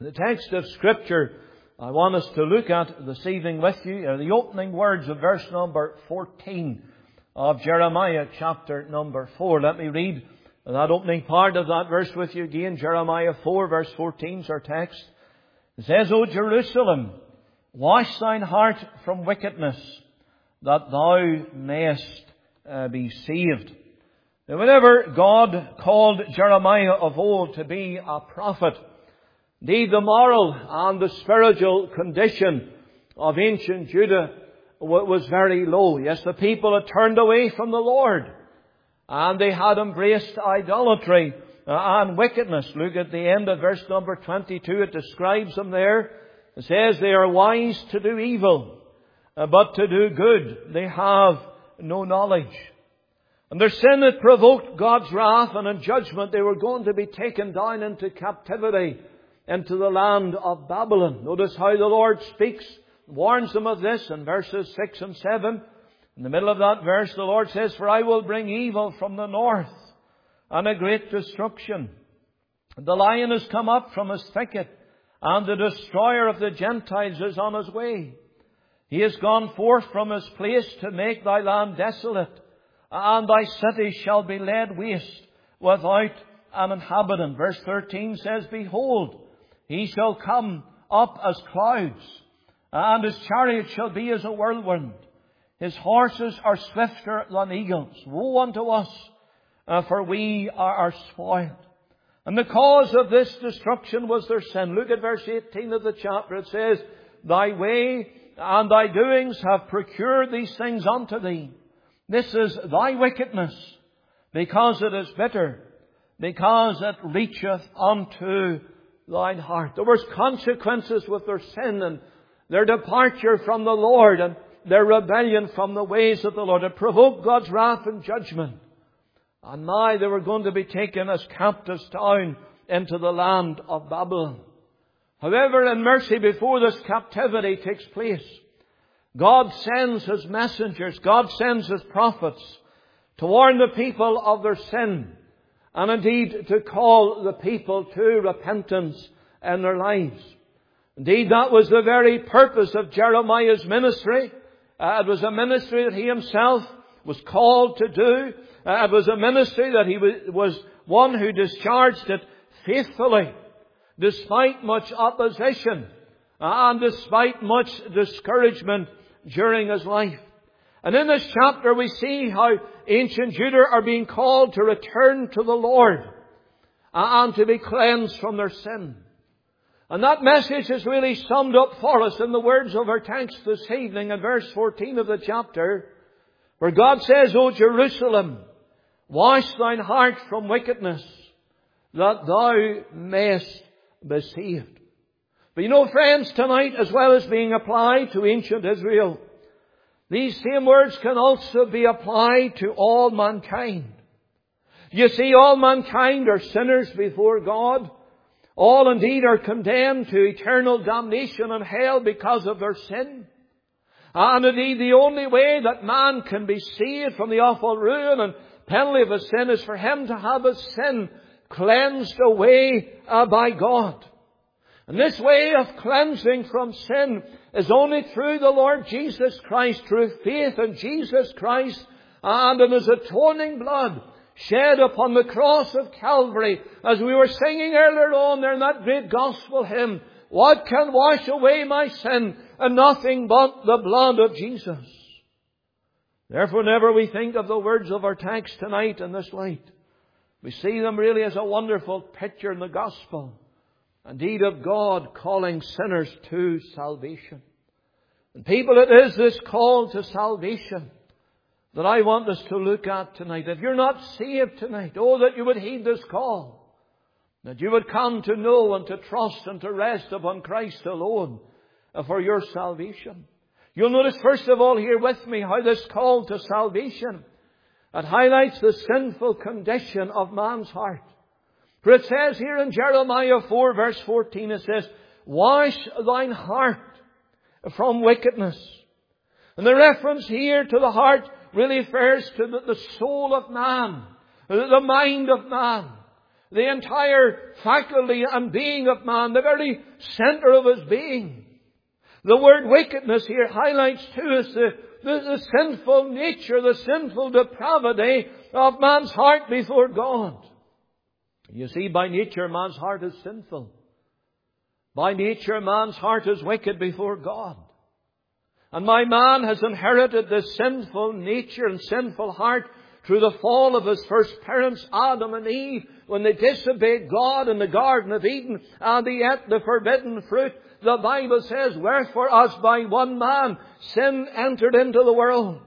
The text of Scripture I want us to look at this evening with you are the opening words of verse number 14 of Jeremiah chapter number 4. Let me read that opening part of that verse with you again. Jeremiah 4 verse 14 is our text. It says, O Jerusalem, wash thine heart from wickedness, that thou mayest be saved. Now, whenever God called Jeremiah of old to be a prophet, indeed, the moral and the spiritual condition of ancient Judah was very low. Yes, the people had turned away from the Lord, and they had embraced idolatry and wickedness. Look at the end of verse number 22. It describes them there. It says, they are wise to do evil, but to do good they have no knowledge. And their sin had provoked God's wrath, and in judgment they were going to be taken down into captivity, into the land of Babylon. Notice how the Lord speaks, warns them of this in verses 6 and 7. In the middle of that verse, the Lord says, for I will bring evil from the north, and a great destruction. The lion has come up from his thicket, and the destroyer of the Gentiles is on his way. He has gone forth from his place to make thy land desolate, and thy cities shall be laid waste without an inhabitant. Verse 13 says, behold, he shall come up as clouds, and his chariot shall be as a whirlwind. His horses are swifter than eagles. Woe unto us, for we are spoiled. And the cause of this destruction was their sin. Look at verse 18 of the chapter. It says, thy way and thy doings have procured these things unto thee. This is thy wickedness, because it is bitter, because it reacheth unto thine heart. There was consequences with their sin and their departure from the Lord and their rebellion from the ways of the Lord. It provoked God's wrath and judgment. And now they were going to be taken as captives down into the land of Babylon. However, in mercy, before this captivity takes place, God sends His messengers, God sends His prophets to warn the people of their sin, and indeed to call the people to repentance in their lives. Indeed, that was the very purpose of Jeremiah's ministry. It was a ministry that he himself was called to do. It was a ministry that he was one who discharged it faithfully, despite much opposition and despite much discouragement during his life. And in this chapter we see how ancient Judah are being called to return to the Lord and to be cleansed from their sin. And that message is really summed up for us in the words of our text this evening in verse 14 of the chapter, where God says, O Jerusalem, wash thine heart from wickedness, that thou mayest be saved. But you know, friends, tonight, as well as being applied to ancient Israel, these same words can also be applied to all mankind. You see, all mankind are sinners before God. All indeed are condemned to eternal damnation and hell because of their sin. And indeed the only way that man can be saved from the awful ruin and penalty of his sin is for him to have his sin cleansed away by God. And this way of cleansing from sin is only through the Lord Jesus Christ, through faith in Jesus Christ and in His atoning blood shed upon the cross of Calvary, as we were singing earlier on there in that great gospel hymn, what can wash away my sin? And nothing but the blood of Jesus. Therefore, whenever we think of the words of our text tonight in this light, we see them really as a wonderful picture in the gospel, indeed, of God calling sinners to salvation. And people, it is this call to salvation that I want us to look at tonight. If you're not saved tonight, oh, that you would heed this call. That you would come to know and to trust and to rest upon Christ alone for your salvation. You'll notice first of all here with me how this call to salvation, it highlights the sinful condition of man's heart. For it says here in Jeremiah 4 verse 14, it says, wash thine heart from wickedness. And the reference here to the heart really refers to the soul of man, the mind of man. the entire faculty and being of man, the very center of his being. The word wickedness here highlights to us the sinful nature, the sinful depravity of man's heart before God. You see, by nature man's heart is sinful. By nature man's heart is wicked before God. And my man has inherited this sinful nature and sinful heart through the fall of his first parents, Adam and Eve, when they disobeyed God in the Garden of Eden and they ate the forbidden fruit. The Bible says, wherefore as by one man sin entered into the world.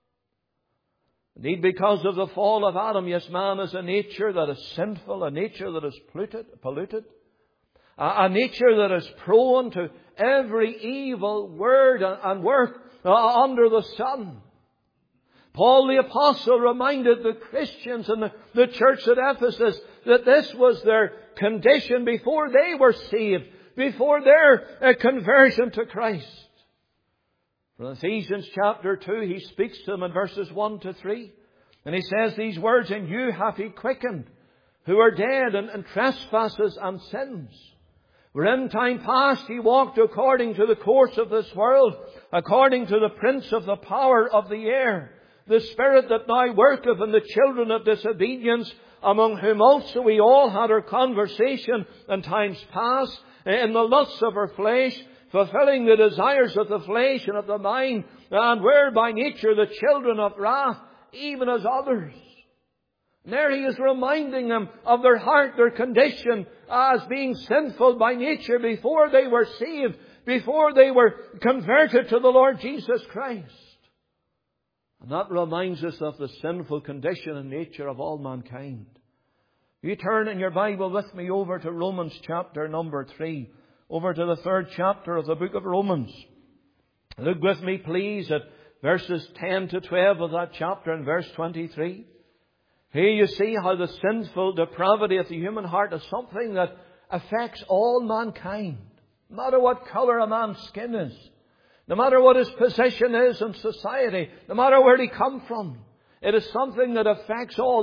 Indeed, because of the fall of Adam, yes, man is a nature that is sinful, a nature that is polluted, a nature that is prone to every evil word and work under the sun. Paul the Apostle reminded the Christians in the church at Ephesus that this was their condition before they were saved, before their conversion to Christ. From Ephesians chapter 2, he speaks to them in verses 1 to 3. And he says these words, "In you hath he quickened, who are dead in trespasses and sins. Where in time past he walked according to the course of this world, according to the prince of the power of the air, the spirit that now worketh in the children of disobedience, among whom also we all had our conversation in times past, in the lusts of our flesh, fulfilling the desires of the flesh and of the mind, and were by nature the children of wrath, even as others." And there he is reminding them of their heart, their condition, as being sinful by nature before they were saved, before they were converted to the Lord Jesus Christ. And that reminds us of the sinful condition and nature of all mankind. You turn in your Bible with me over to Romans chapter number 3, over to the 3rd chapter of the book of Romans. Look with me, please, at verses 10 to 12 of that chapter and verse 23. Here you see how the sinful depravity of the human heart is something that affects all mankind. No matter what colour a man's skin is, no matter what his position is in society, no matter where he come from, it is something that affects all.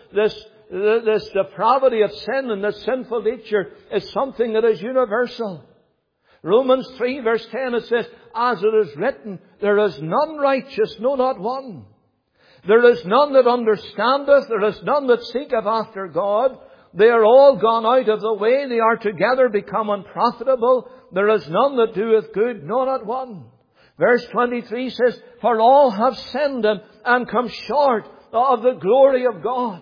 This depravity of sin and this sinful nature is something that is universal. Romans 3 verse 10, it says, "As it is written, there is none righteous, no, not one. There is none that understandeth, there is none that seeketh after God. They are all gone out of the way, they are together become unprofitable. There is none that doeth good, no, not one." Verse 23 says, "For all have sinned and come short of the glory of God."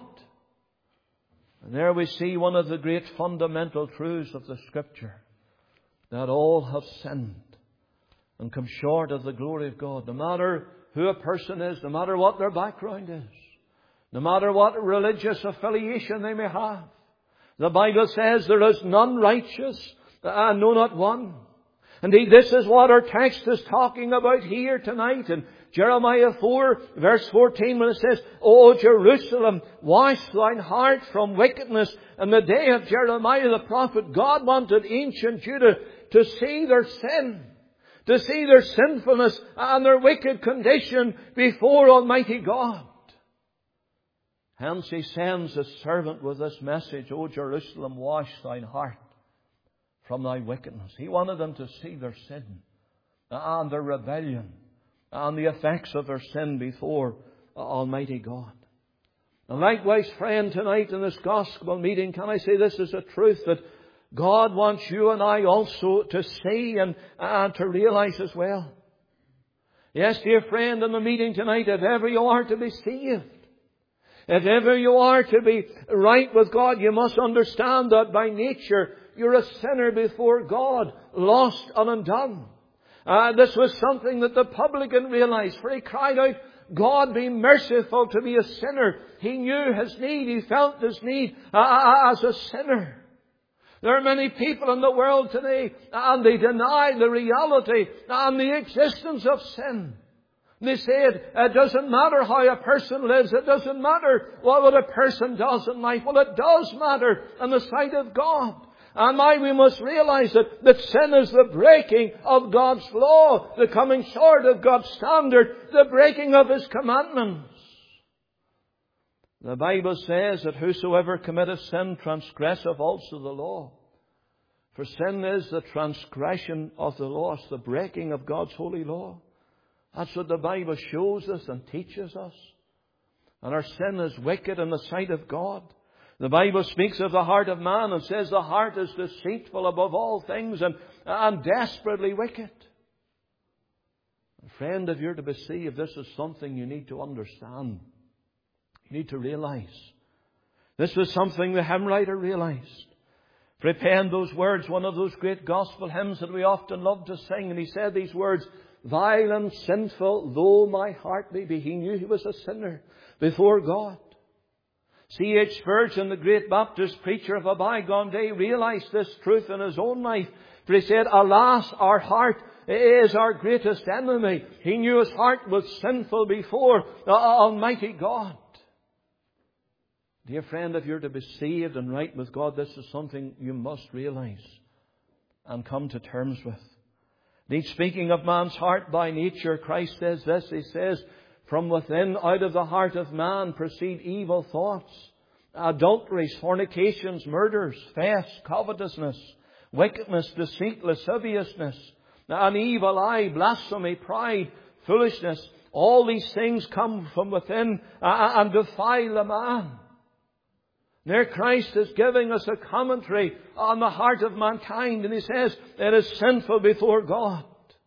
And there we see one of the great fundamental truths of the Scripture, that all have sinned and come short of the glory of God. No matter who a person is, no matter what their background is, no matter what religious affiliation they may have, the Bible says there is none righteous, no, not one. Indeed, this is what our text is talking about here tonight in Jeremiah 4 verse 14, when it says, "O Jerusalem, wash thine heart from wickedness." In the day of Jeremiah the prophet, God wanted ancient Judah to see their sin, to see their sinfulness and their wicked condition before Almighty God. Hence he sends his servant with this message, "O Jerusalem, wash thine heart from thy wickedness." He wanted them to see their sin and their rebellion and the effects of their sin before Almighty God. And likewise, friend, tonight in this gospel meeting, can I say this is a truth that God wants you and I also to see and to realize as well. Yes, dear friend, in the meeting tonight, if ever you are to be saved, if ever you are to be right with God, you must understand that by nature you're a sinner before God, lost and undone. This was something that the publican realized, for he cried out, "God, be merciful to me, a sinner." He knew his need. He felt his need as a sinner. There are many people in the world today, and they deny the reality and the existence of sin. They say it doesn't matter how a person lives. It doesn't matter what a person does in life. Well, it does matter in the sight of God. And now we must realize that sin is the breaking of God's law, the coming short of God's standard, the breaking of His commandments. The Bible says that whosoever committeth sin transgresseth also the law. For sin is the transgression of the law. It's the breaking of God's holy law. That's what the Bible shows us and teaches us. And our sin is wicked in the sight of God. The Bible speaks of the heart of man and says the heart is deceitful above all things and desperately wicked. Friend, if you're to be saved, this is something you need to understand. You need to realize. This was something the hymn writer realized. For he penned those words, one of those great gospel hymns that we often love to sing. And he said these words, "Vile and sinful though my heart may be." He knew he was a sinner before God. C.H. Spurgeon, the great Baptist preacher of a bygone day, realized this truth in his own life. For he said, "Alas, our heart is our greatest enemy." He knew his heart was sinful before Almighty God. Dear friend, if you're to be saved and right with God, this is something you must realize and come to terms with. Indeed, speaking of man's heart by nature, Christ says this. He says, "From within, out of the heart of man, proceed evil thoughts, adulteries, fornications, murders, thefts, covetousness, wickedness, deceit, lasciviousness, an evil eye, blasphemy, pride, foolishness. All these things come from within and defile a man." There Christ is giving us a commentary on the heart of mankind, and He says it is sinful before God.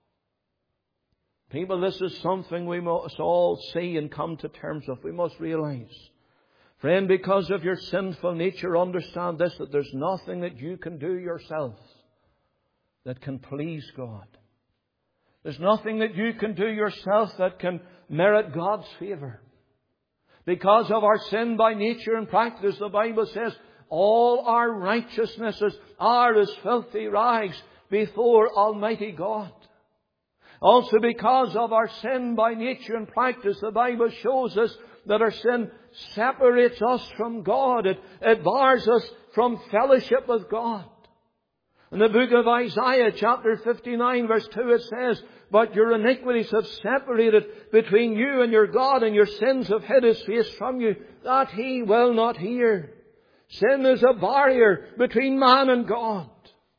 People, this is something we must all see and come to terms with. We must realize. Friend, because of your sinful nature, understand this, that there's nothing that you can do yourself that can please God. There's nothing that you can do yourself that can merit God's favour. Because of our sin by nature and practice, the Bible says, all our righteousnesses are as filthy rags before Almighty God. Also because of our sin by nature and practice, the Bible shows us that our sin separates us from God. It bars us from fellowship with God. In the book of Isaiah, chapter 59, verse 2, it says, "But your iniquities have separated between you and your God, and your sins have hid His face from you, that He will not hear." Sin is a barrier between man and God.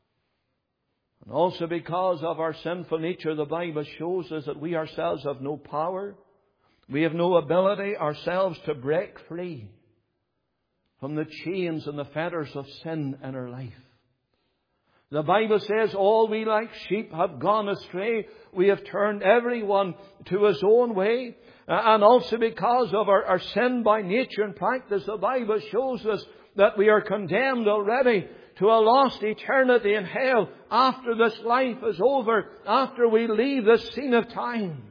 And also because of our sinful nature, the Bible shows us that we ourselves have no power. We have no ability ourselves to break free from the chains and the fetters of sin in our life. The Bible says, "All we like sheep have gone astray. We have turned everyone to his own way." And also because of our sin by nature and practice, the Bible shows us that we are condemned already to a lost eternity in hell after this life is over, after we leave this scene of time.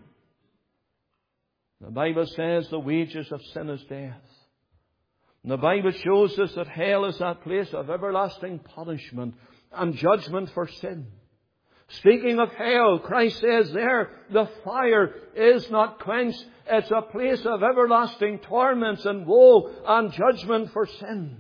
The Bible says the wages of sin is death. And the Bible shows us that hell is that place of everlasting punishment and judgment for sin. Speaking of hell, Christ says there, the fire is not quenched. It's a place of everlasting torments and woe and judgment for sin.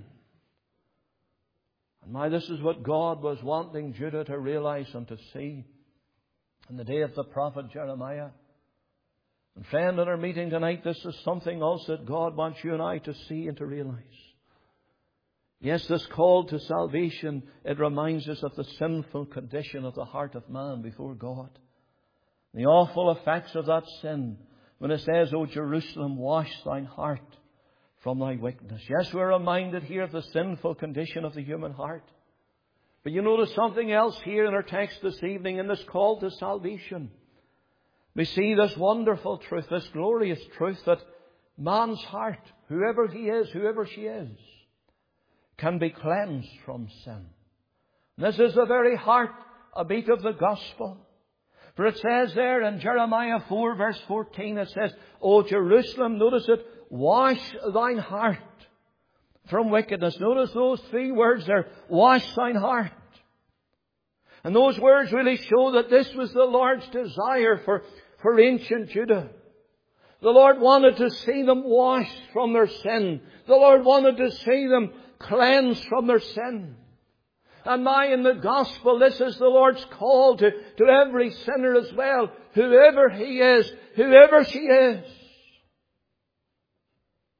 And now this is what God was wanting Judah to realize and to see in the day of the prophet Jeremiah. And friend, in our meeting tonight, this is something else that God wants you and I to see and to realize. Yes, this call to salvation, it reminds us of the sinful condition of the heart of man before God. The awful effects of that sin when it says, "O Jerusalem, wash thine heart from thy wickedness." Yes, we're reminded here of the sinful condition of the human heart. But you notice something else here in our text this evening in this call to salvation. We see this wonderful truth, this glorious truth that man's heart, whoever he is, whoever she is, can be cleansed from sin. And this is the very heart, a beat of the gospel. For it says there in Jeremiah 4 verse 14, it says, "O Jerusalem," notice it, "wash thine heart from wickedness." Notice those three words there, wash thine heart. And those words really show that this was the Lord's desire for ancient Judah. The Lord wanted to see them washed from their sin. The Lord wanted to see them cleansed from their sin. And now in the gospel, this is the Lord's call to every sinner as well. Whoever he is, whoever she is.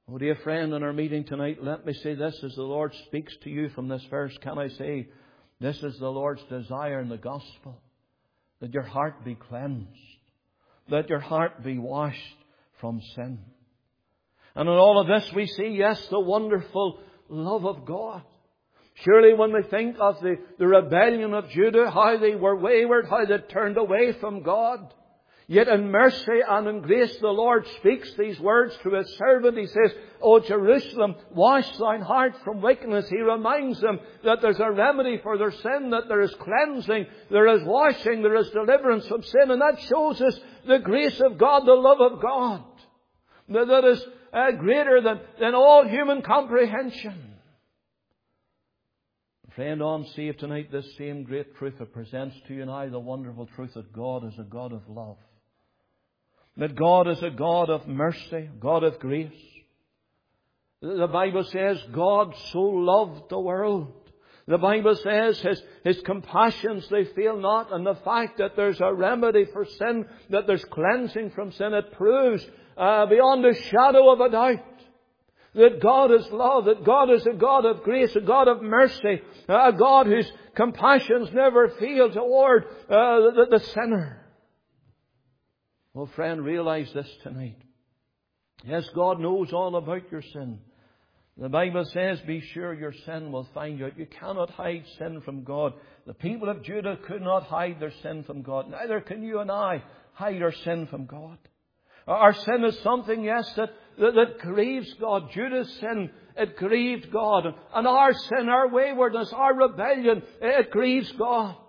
Oh, dear friend, in our meeting tonight, let me say this as the Lord speaks to you from this verse. Can I say, this is the Lord's desire in the gospel, that your heart be cleansed, that your heart be washed from sin. And in all of this we see, yes, the wonderful love of God. Surely when we think of the rebellion of Judah, how they were wayward, how they turned away from God, yet in mercy and in grace the Lord speaks these words to His servant. He says, O Jerusalem, wash thine heart from wickedness. He reminds them that there's a remedy for their sin, that there is cleansing, there is washing, there is deliverance from sin. And that shows us the grace of God, the love of God, that is greater than all human comprehension. Friend, unsaved tonight, this same great truth it presents to you and I, the wonderful truth that God is a God of love. That God is a God of mercy, God of grace. The Bible says God so loved the world. The Bible says His compassions, they fail not. And the fact that there's a remedy for sin, that there's cleansing from sin, it proves beyond a shadow of a doubt that God is love, that God is a God of grace, a God of mercy, a God whose compassions never fail toward the sinner. Well, friend, realize this tonight. Yes, God knows all about your sin. The Bible says, be sure your sin will find you out. You cannot hide sin from God. The people of Judah could not hide their sin from God. Neither can you and I hide our sin from God. Our sin is something, yes, that grieves God. Judah's sin, it grieved God. And our sin, our waywardness, our rebellion, it grieves God.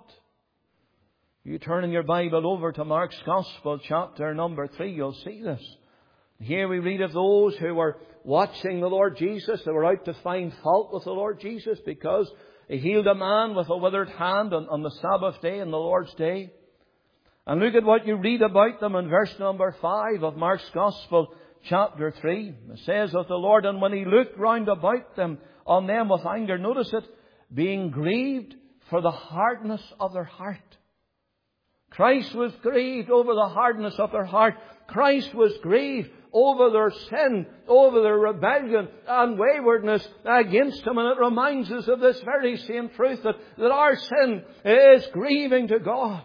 You turn in your Bible over to Mark's Gospel, chapter number 3, you'll see this. Here we read of those who were watching the Lord Jesus. They were out to find fault with the Lord Jesus because He healed a man with a withered hand on the Sabbath day, on the Lord's day. And look at what you read about them in verse number 5 of Mark's Gospel, chapter 3. It says of the Lord, and when He looked round about them, on them with anger, notice it, being grieved for the hardness of their heart. Christ was grieved over the hardness of their heart. Christ was grieved over their sin, over their rebellion and waywardness against Him. And it reminds us of this very same truth, that our sin is grieving to God.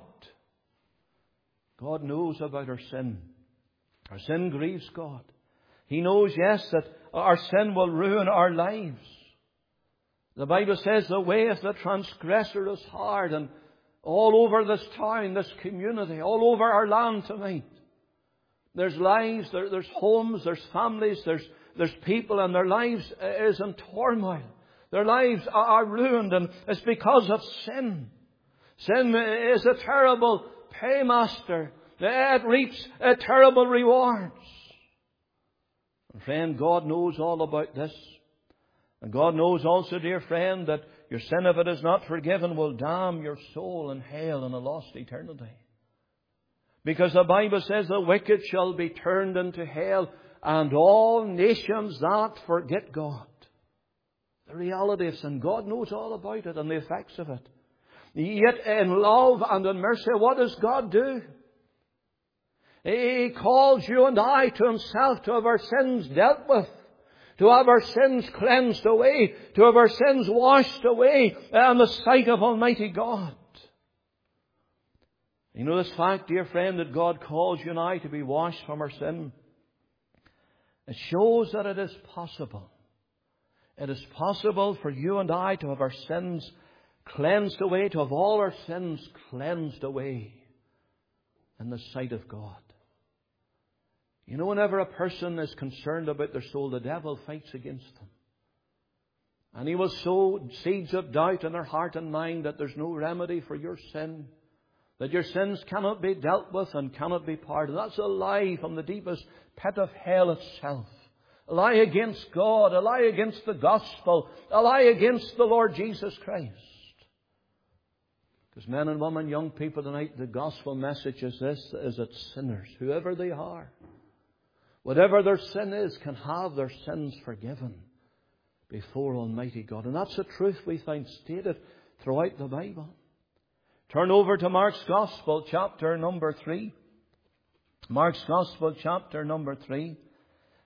God knows about our sin. Our sin grieves God. He knows, yes, that our sin will ruin our lives. The Bible says the way of the transgressor is hard, and all over this town, this community, all over our land tonight, there's lives, there's homes, there's families, there's people, and their lives is in turmoil. Their lives are ruined, and it's because of sin. Sin is a terrible paymaster. It reaps terrible rewards. And friend, God knows all about this. And God knows also, dear friend, that your sin, if it is not forgiven, will damn your soul in hell in a lost eternity. Because the Bible says the wicked shall be turned into hell, and all nations that forget God. The reality of sin, God knows all about it and the effects of it. Yet in love and in mercy, what does God do? He calls you and I to Himself to have our sins dealt with, to have our sins cleansed away, to have our sins washed away in the sight of Almighty God. You know this fact, dear friend, that God calls you and I to be washed from our sin? It shows that it is possible. It is possible for you and I to have our sins cleansed away, to have all our sins cleansed away in the sight of God. You know, whenever a person is concerned about their soul, the devil fights against them. And he will sow seeds of doubt in their heart and mind that there's no remedy for your sin, that your sins cannot be dealt with and cannot be pardoned. That's a lie from the deepest pit of hell itself. A lie against God, a lie against the gospel, a lie against the Lord Jesus Christ. Because men and women, young people tonight, the gospel message is this, is that sinners, whoever they are, whatever their sin is, can have their sins forgiven before Almighty God. And that's the truth we find stated throughout the Bible. Turn over to Mark's Gospel, chapter number 3. Mark's Gospel, chapter number 3.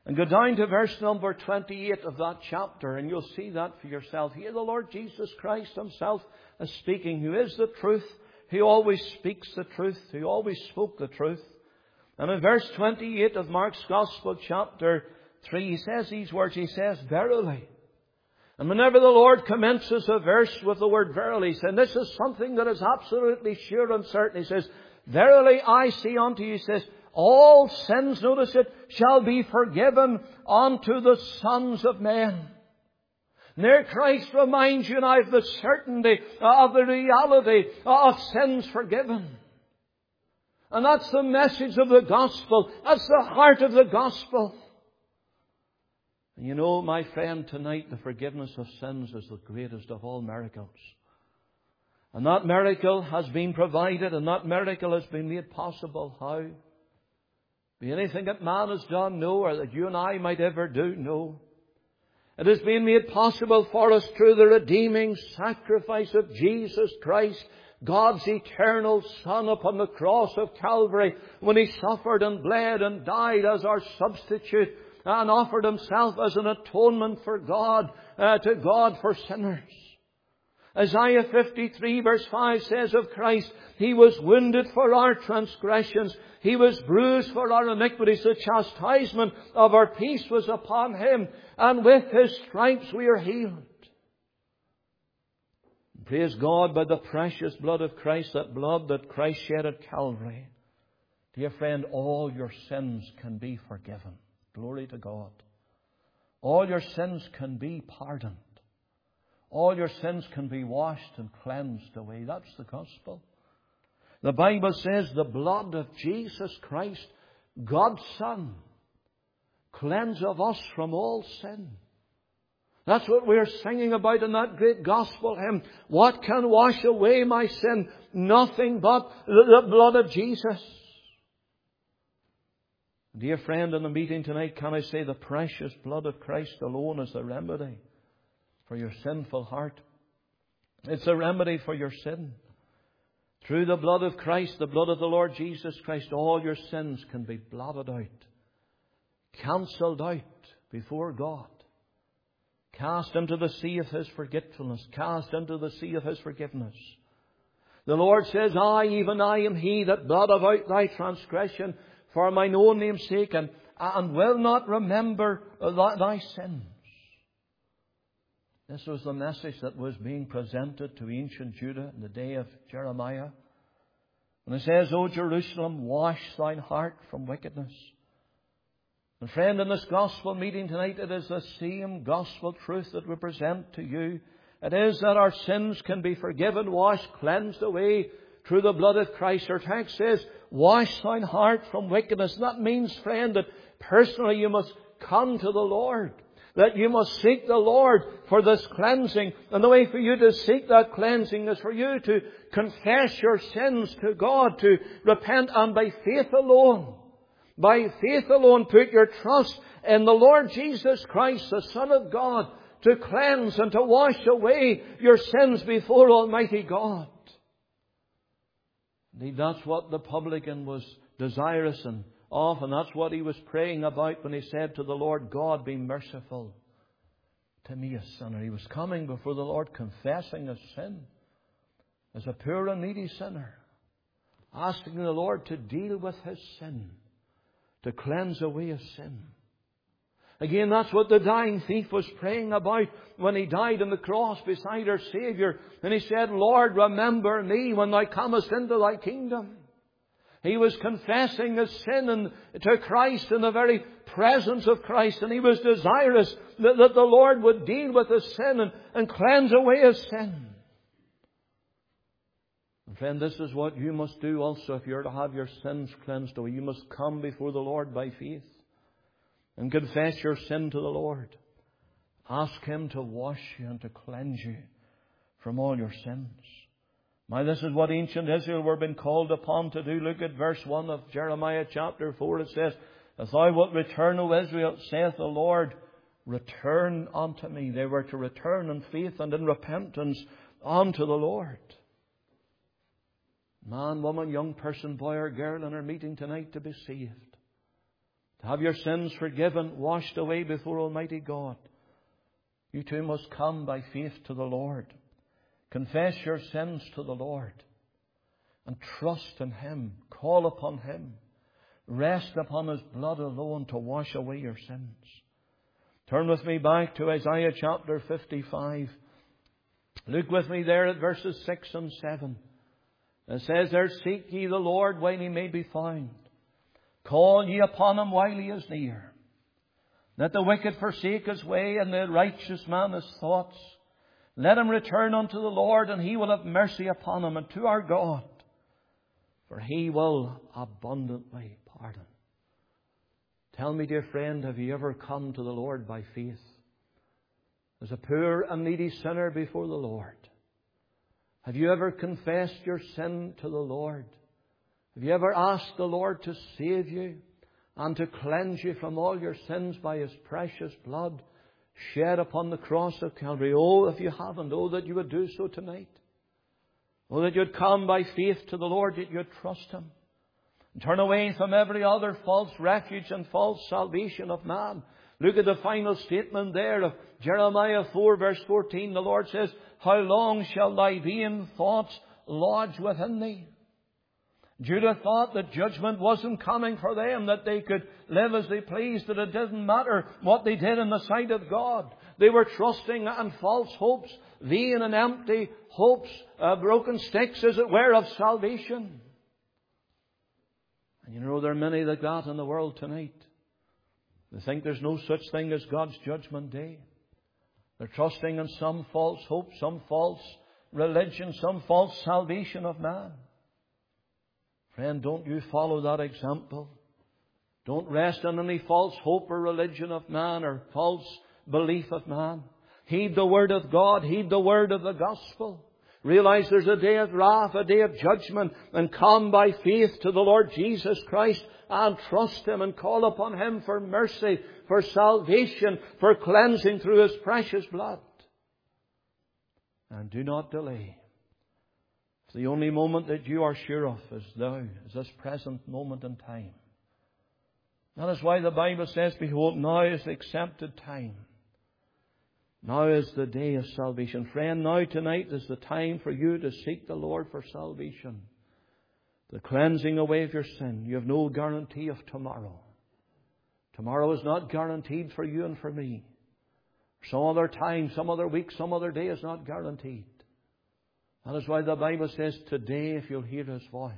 And go down to verse number 28 of that chapter, and you'll see that for yourself. Here the Lord Jesus Christ Himself is speaking, who is the truth, who always speaks the truth, who always spoke the truth. And in verse 28 of Mark's Gospel, chapter 3, He says these words. He says, verily. And whenever the Lord commences a verse with the word verily, He says, this is something that is absolutely sure and certain. He says, verily I say unto you, He says, all sins, notice it, shall be forgiven unto the sons of men. And there Christ reminds you now of the certainty of the reality of sins forgiven. And that's the message of the gospel. That's the heart of the gospel. And you know, my friend, tonight the forgiveness of sins is the greatest of all miracles. And that miracle has been provided, and that miracle has been made possible. How? Be anything that man has done? No. Or that you and I might ever do? No. It has been made possible for us through the redeeming sacrifice of Jesus Christ, God's eternal Son, upon the cross of Calvary, when He suffered and bled and died as our substitute and offered Himself as an atonement for God, to God for sinners. Isaiah 53 verse 5 says of Christ, He was wounded for our transgressions. He was bruised for our iniquities. The chastisement of our peace was upon Him, and with His stripes we are healed. Praise God, by the precious blood of Christ, that blood that Christ shed at Calvary. Dear friend, all your sins can be forgiven. Glory to God. All your sins can be pardoned. All your sins can be washed and cleansed away. That's the gospel. The Bible says the blood of Jesus Christ, God's Son, cleanses us from all sin. That's what we're singing about in that great gospel hymn. What can wash away my sin? Nothing but the blood of Jesus. Dear friend, in the meeting tonight, can I say the precious blood of Christ alone is the remedy for your sinful heart? It's a remedy for your sin. Through the blood of Christ, the blood of the Lord Jesus Christ, all your sins can be blotted out, cancelled out before God, cast into the sea of His forgetfulness, cast into the sea of His forgiveness. The Lord says, I, even I, am He that blotted out thy transgression for mine own name's sake, and will not remember thy sins. This was the message that was being presented to ancient Judah in the day of Jeremiah. And it says, O Jerusalem, wash thine heart from wickedness. And friend, in this gospel meeting tonight, it is the same gospel truth that we present to you. It is that our sins can be forgiven, washed, cleansed away through the blood of Christ. Our text says, wash thine heart from wickedness. And that means, friend, that personally you must come to the Lord. That you must seek the Lord for this cleansing. And the way for you to seek that cleansing is for you to confess your sins to God, to repent, and by faith alone, put your trust in the Lord Jesus Christ, the Son of God, to cleanse and to wash away your sins before Almighty God. Indeed, that's what the publican was desirous of, and that's what he was praying about when he said to the Lord, God, be merciful to me, a sinner. He was coming before the Lord confessing his sin as a poor and needy sinner, asking the Lord to deal with his sin, to cleanse away his sin. Again, that's what the dying thief was praying about when he died on the cross beside our Saviour. And he said, Lord, remember me when thou comest into thy kingdom. He was confessing his sin to Christ in the very presence of Christ. And he was desirous that the Lord would deal with his sin and cleanse away his sin. And friend, this is what you must do also if you're to have your sins cleansed away. You must come before the Lord by faith and confess your sin to the Lord. Ask Him to wash you and to cleanse you from all your sins. Now, this is what ancient Israel were being called upon to do. Look at verse 1 of Jeremiah chapter 4. It says, If thou wilt return, O Israel, saith the Lord, return unto me. They were to return in faith and in repentance unto the Lord. Man, woman, young person, boy or girl in our meeting tonight, to be saved, to have your sins forgiven, washed away before Almighty God, you too must come by faith to the Lord. Confess your sins to the Lord and trust in Him. Call upon Him. Rest upon His blood alone to wash away your sins. Turn with me back to Isaiah chapter 55. Look with me there at verses 6 and 7. It says there, seek ye the Lord while He may be found. Call ye upon Him while He is near. Let the wicked forsake his way, and the righteous man his thoughts. Let him return unto the Lord, and He will have mercy upon him, and to our God, for He will abundantly pardon. Tell me, dear friend, have you ever come to the Lord by faith? As a poor and needy sinner before the Lord. Have you ever confessed your sin to the Lord? Have you ever asked the Lord to save you and to cleanse you from all your sins by His precious blood shed upon the cross of Calvary? Oh, if you haven't, oh, that you would do so tonight. Oh, that you'd come by faith to the Lord, that you'd trust Him. And turn away from every other false refuge and false salvation of man. Look at the final statement there of Jeremiah 4 verse 14. The Lord says, how long shall thy vain thoughts lodge within thee? Judah thought that judgment wasn't coming for them, that they could live as they pleased, that it didn't matter what they did in the sight of God. They were trusting in false hopes, vain and empty hopes, broken sticks, as it were, of salvation. And you know, there are many like that in the world tonight. They think there's no such thing as God's judgment day. They're trusting in some false hope, some false religion, some false salvation of man. Friend, don't you follow that example. Don't rest on any false hope or religion of man or false belief of man. Heed the Word of God. Heed the Word of the Gospel. Realize there's a day of wrath, a day of judgment, and come by faith to the Lord Jesus Christ and trust Him and call upon Him for mercy, for salvation, for cleansing through His precious blood. And do not delay. The only moment that you are sure of is now, is this present moment in time. That is why the Bible says, behold, now is the accepted time. Now is the day of salvation. Friend, now tonight is the time for you to seek the Lord for salvation. The cleansing away of your sin. You have no guarantee of tomorrow. Tomorrow is not guaranteed for you and for me. Some other time, some other week, some other day is not guaranteed. That is why the Bible says, today if you'll hear His voice,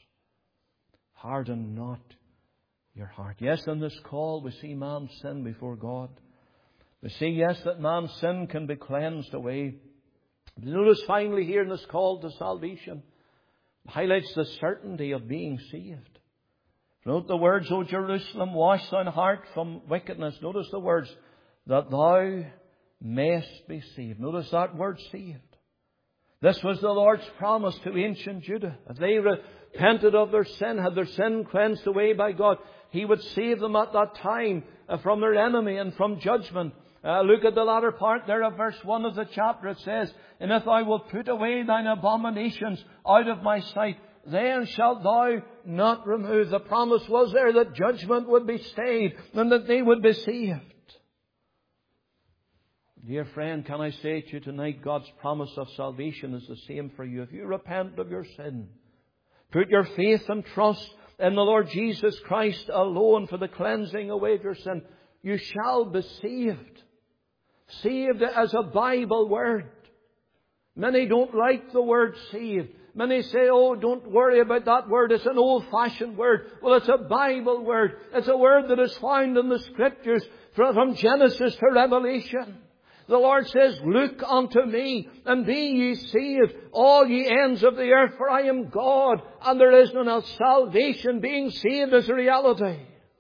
harden not your heart. Yes, in this call we see man's sin before God. We see, yes, that man's sin can be cleansed away. But notice finally here in this call to salvation, it highlights the certainty of being saved. Note the words, O Jerusalem, wash thine heart from wickedness. Notice the words, that thou mayest be saved. Notice that word, saved. This was the Lord's promise to ancient Judah. If they repented of their sin, had their sin cleansed away by God, He would save them at that time from their enemy and from judgment. Look at the latter part there of verse 1 of the chapter. It says, and if thou wilt put away thine abominations out of my sight, then shalt thou not remove. The promise was there that judgment would be stayed and that they would be saved. Dear friend, can I say to you tonight, God's promise of salvation is the same for you. If you repent of your sin, put your faith and trust in the Lord Jesus Christ alone for the cleansing away of your sin, you shall be saved. Saved as a Bible word. Many don't like the word saved. Many say, oh, don't worry about that word. It's an old-fashioned word. Well, it's a Bible word. It's a word that is found in the Scriptures from Genesis to Revelation. The Lord says, look unto me and be ye saved, all ye ends of the earth, for I am God, and there is none else. Salvation, being saved, is a reality.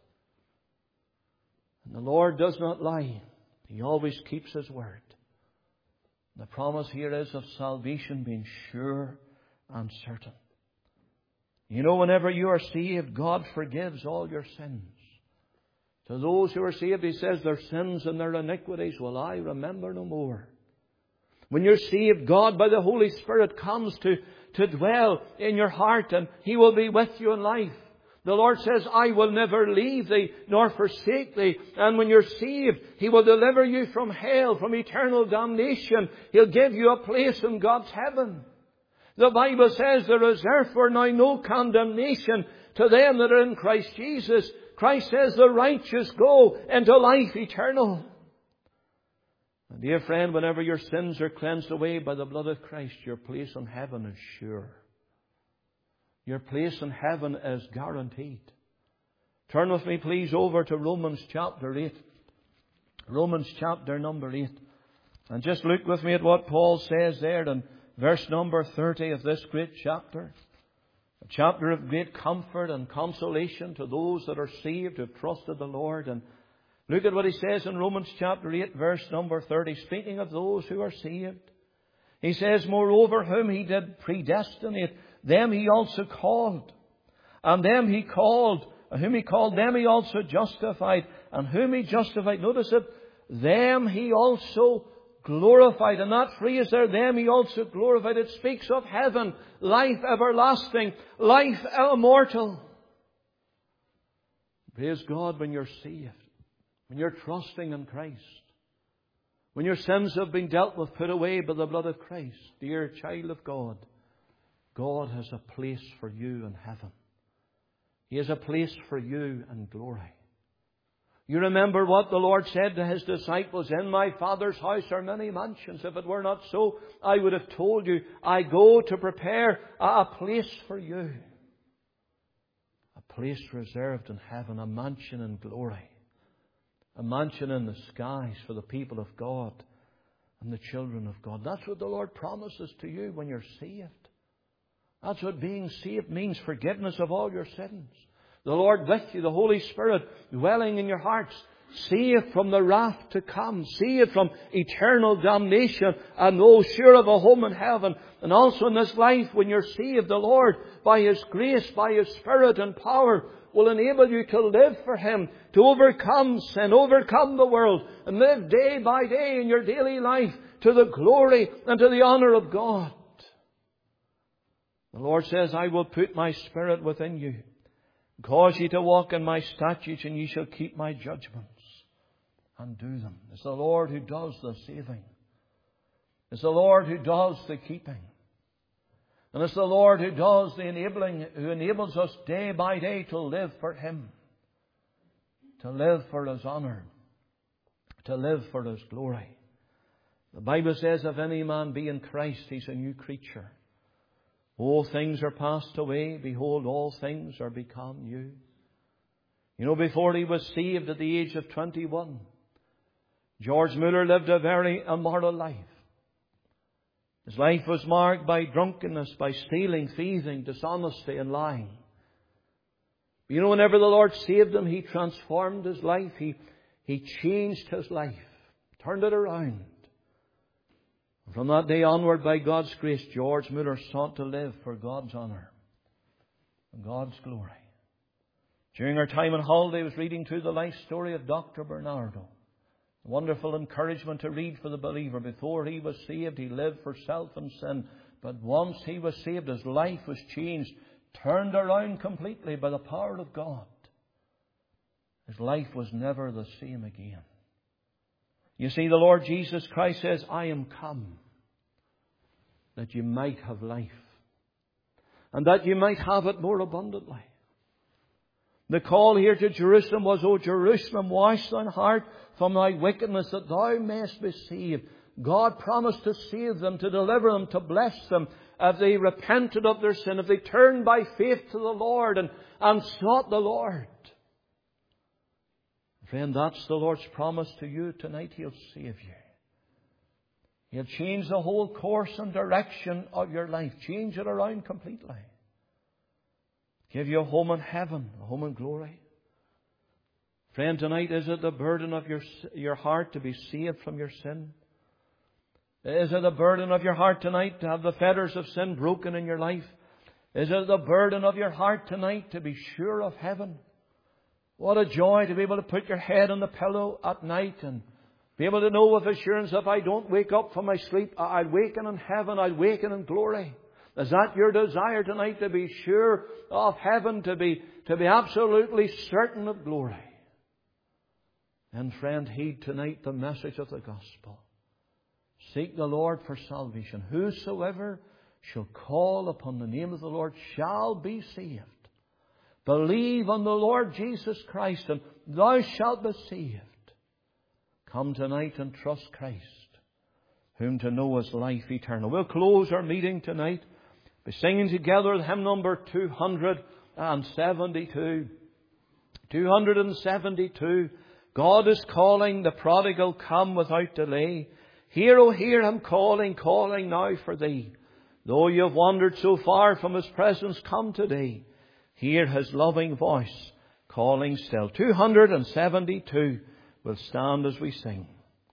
And the Lord does not lie. He always keeps His word. The promise here is of salvation being sure and certain. You know, whenever you are saved, God forgives all your sins. To those who are saved, He says, their sins and their iniquities will I remember no more. When you're saved, God by the Holy Spirit comes to dwell in your heart, and He will be with you in life. The Lord says, I will never leave thee nor forsake thee. And when you're saved, He will deliver you from hell, from eternal damnation. He'll give you a place in God's heaven. The Bible says there is therefore now no condemnation to them that are in Christ Jesus. Christ says the righteous go into life eternal. And dear friend, whenever your sins are cleansed away by the blood of Christ, your place in heaven is sure. Your place in heaven is guaranteed. Turn with me please over to Romans chapter 8. Romans chapter number 8. And just look with me at what Paul says there in verse number 30 of this great chapter. A chapter of great comfort and consolation to those that are saved, who have trusted the Lord. And look at what he says in Romans chapter 8, verse number 30, speaking of those who are saved. He says, moreover, whom He did predestinate, them He also called. And them He called, and whom He called, them He also justified. And whom He justified, notice it, them He also glorified. And that phrase there, them He also glorified, it speaks of heaven, life everlasting, life immortal. Praise God when you're saved, when you're trusting in Christ, when your sins have been dealt with, put away by the blood of Christ. Dear child of God, God has a place for you in heaven. He has a place for you in glory. You remember what the Lord said to His disciples, in my Father's house are many mansions. If it were not so, I would have told you, I go to prepare a place for you. A place reserved in heaven, a mansion in glory. A mansion in the skies for the people of God and the children of God. That's what the Lord promises to you when you're saved. That's what being saved means, forgiveness of all your sins. The Lord with you, the Holy Spirit dwelling in your hearts, saved from the wrath to come, saved from eternal damnation, and oh, sure of a home in heaven. And also in this life, when you're saved, the Lord, by His grace, by His Spirit and power, will enable you to live for Him, to overcome sin, overcome the world, and live day by day in your daily life to the glory and to the honor of God. The Lord says, I will put my Spirit within you, cause you to walk in my statutes, and ye shall keep my judgments and do them. It's the Lord who does the saving. It's the Lord who does the keeping. And it's the Lord who does the enabling, who enables us day by day to live for Him, to live for His honor, to live for His glory. The Bible says, if any man be in Christ, he's a new creature. All things are passed away. Behold, all things are become new. You know, before he was saved at the age of 21, George Muller lived a very immoral life. His life was marked by drunkenness, by stealing, thieving, dishonesty and lying. But you know, whenever the Lord saved him, He transformed his life. He changed his life, turned it around. From that day onward, by God's grace, George Muller sought to live for God's honour and God's glory. During our time on holiday, I was reading through the life story of Dr. Bernardo. A wonderful encouragement to read for the believer. Before he was saved, he lived for self and sin. But once he was saved, his life was changed, turned around completely by the power of God. His life was never the same again. You see, the Lord Jesus Christ says, I am come that you might have life, and that you might have it more abundantly. The call here to Jerusalem was, O Jerusalem, wash thine heart from thy wickedness, that thou mayest be saved. God promised to save them, to deliver them, to bless them, if they repented of their sin, if they turned by faith to the Lord and sought the Lord. Friend, that's the Lord's promise to you tonight. He'll save you. He'll change the whole course and direction of your life. Change it around completely. Give you a home in heaven, a home in glory. Friend, tonight, is it the burden of your heart to be saved from your sin? Is it the burden of your heart tonight to have the fetters of sin broken in your life? Is it the burden of your heart tonight to be sure of heaven? What a joy to be able to put your head on the pillow at night and be able to know with assurance, if I don't wake up from my sleep, I'll waken in heaven, I'll waken in glory. Is that your desire tonight, to be sure of heaven, to be absolutely certain of glory? And friend, heed tonight the message of the gospel. Seek the Lord for salvation. Whosoever shall call upon the name of the Lord shall be saved. Believe on the Lord Jesus Christ, and thou shalt be saved. Come tonight and trust Christ, whom to know is life eternal. We'll close our meeting tonight by singing together hymn number 272. 272. God is calling the prodigal, come without delay. Hear, O hear Him calling, calling now for thee. Though you have wandered so far from His presence, come today. Hear His loving voice calling still. 272. We'll stand as we sing.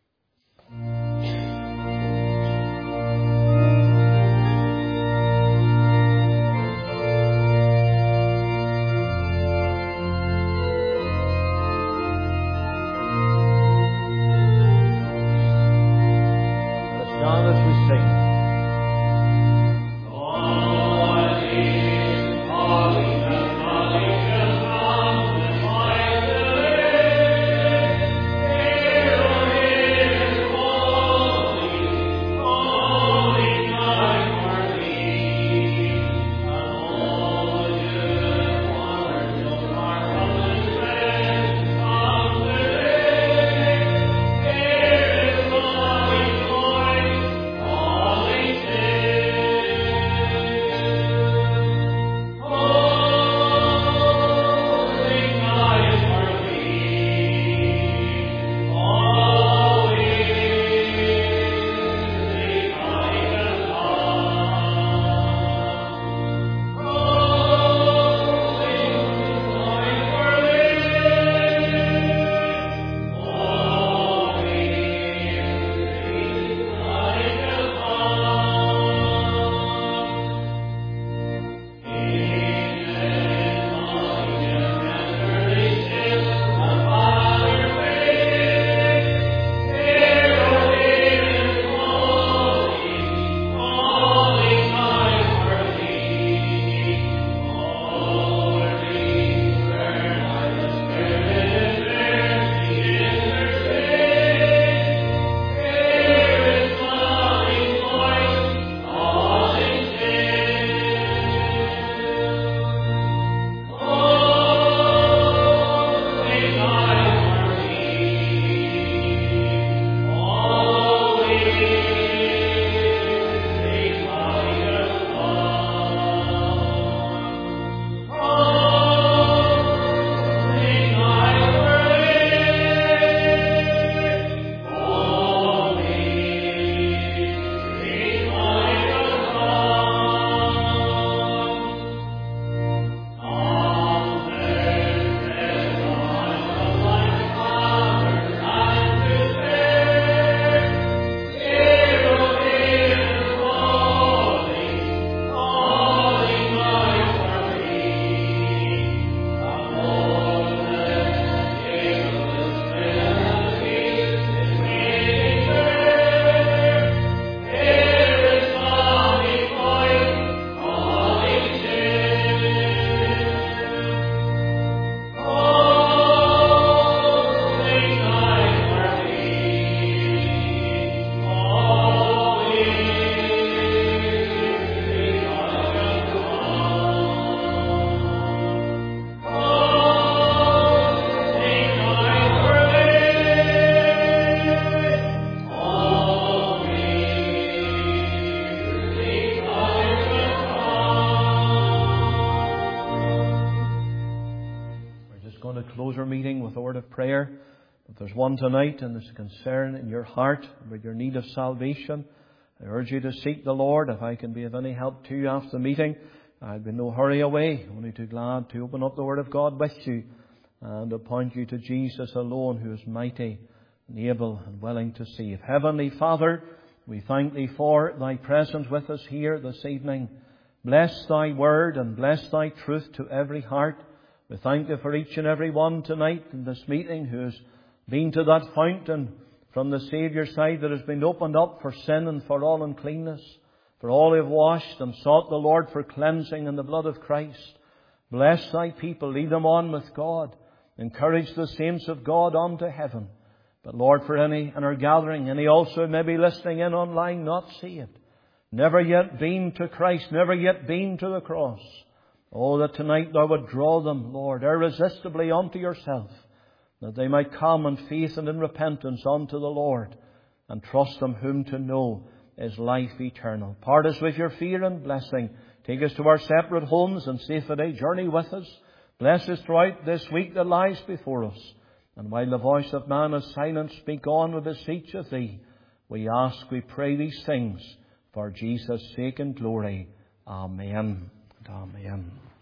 Prayer. If there's one tonight and there's a concern in your heart about your need of salvation, I urge you to seek the Lord. If I can be of any help to you after the meeting, I'll be no hurry away, only too glad to open up the Word of God with you and to point you to Jesus alone, who is mighty and able and willing to save. Heavenly Father, we thank Thee for Thy presence with us here this evening. Bless Thy Word and bless Thy truth to every heart. We thank Thee for each and every one tonight in this meeting who has been to that fountain from the Saviour's side that has been opened up for sin and for all uncleanness, for all who have washed and sought the Lord for cleansing in the blood of Christ. Bless thy people, lead them on with God. Encourage the saints of God unto heaven. But Lord, for any in our gathering, any also maybe listening in online, not saved, never yet been to Christ, never yet been to the cross. Oh, that tonight thou would draw them, Lord, irresistibly unto yourself, that they might come in faith and in repentance unto the Lord, and trust Him whom to know is life eternal. Part us with your fear and blessing. Take us to our separate homes and safely journey with us. Bless us throughout this week that lies before us. And while the voice of man is silent, speak on with beseech of Thee. We ask, we pray these things for Jesus' sake and glory. Amen and amen.